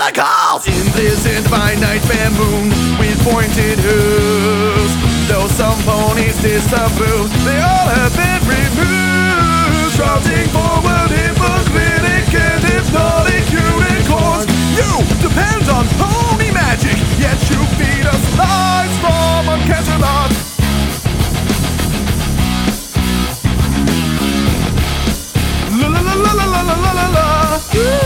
the calls. In this infinite moon with pointed hooves, though some ponies disapprove, they all have been removed. Shouting forward hypocritic and hypnotic unicorns. You depend on pony magic, yet you feed us lies from a canterlot. La la la la la la la la la.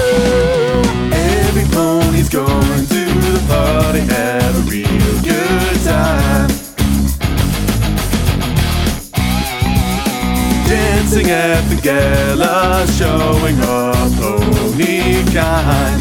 Every pony's going to the party, have a real good time. Dancing at the gala, showing off pony kind.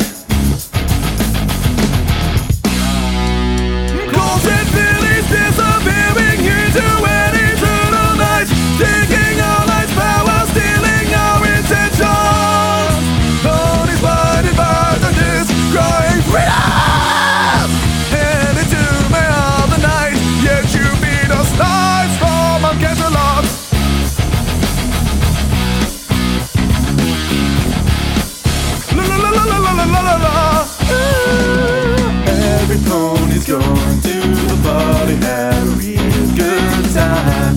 Golden fillies disappearing into an eternal night, taking our life's power, stealing our intentions. Ponies blinded by darkness, crying freedom, and into me all the night, yet you feed us lies from our canterlops. La la la. Every pony's going to the party, have a real good time.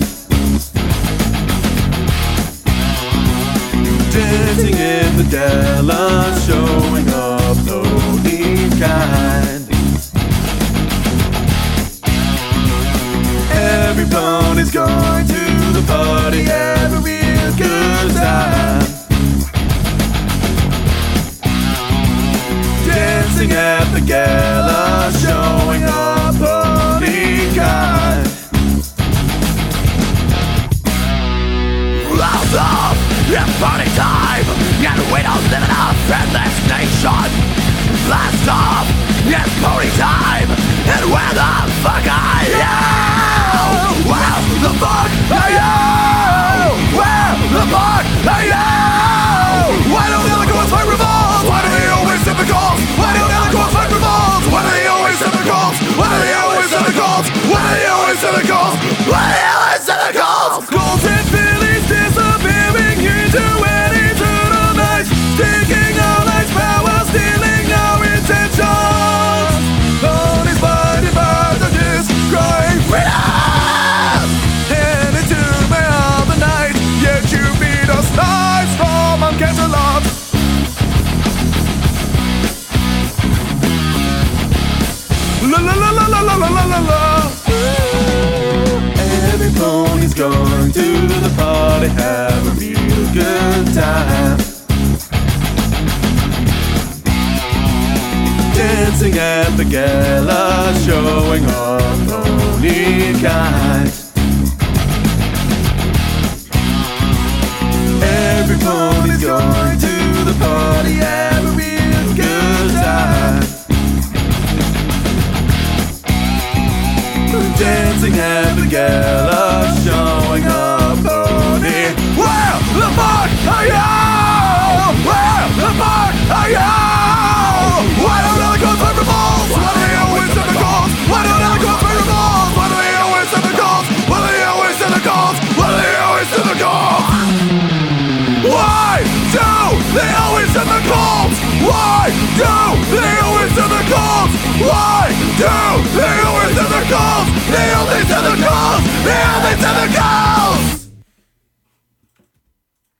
Dancing in the gala, showing off pony kind. Every pony's going to the party, have a real good time. Dancing at the gala, showing up pony kind. Round up, it's party time, and we don't live enough in this nation. Last up, it's pony time, and where the fuck are you? Where the fuck are you? Where the fuck are you? Why don't the other girls fight revolts? Why do they always send the calls? Why do the other girls fight revolts? Why do they always send the calls? Why do they always send the calls? Why do they always send the calls? Why do they always send the calls? Golden fillies disappearing into an eternal night, taking our life's power, stealing our intentions. Ponies blinded by darkness, crying freedom, and into me all the night, yet you feed us lies from our canterlops. La la la la la la la la la. Every pony's going to the party, have a real good time. Dancing at the gala, showing off pony kind.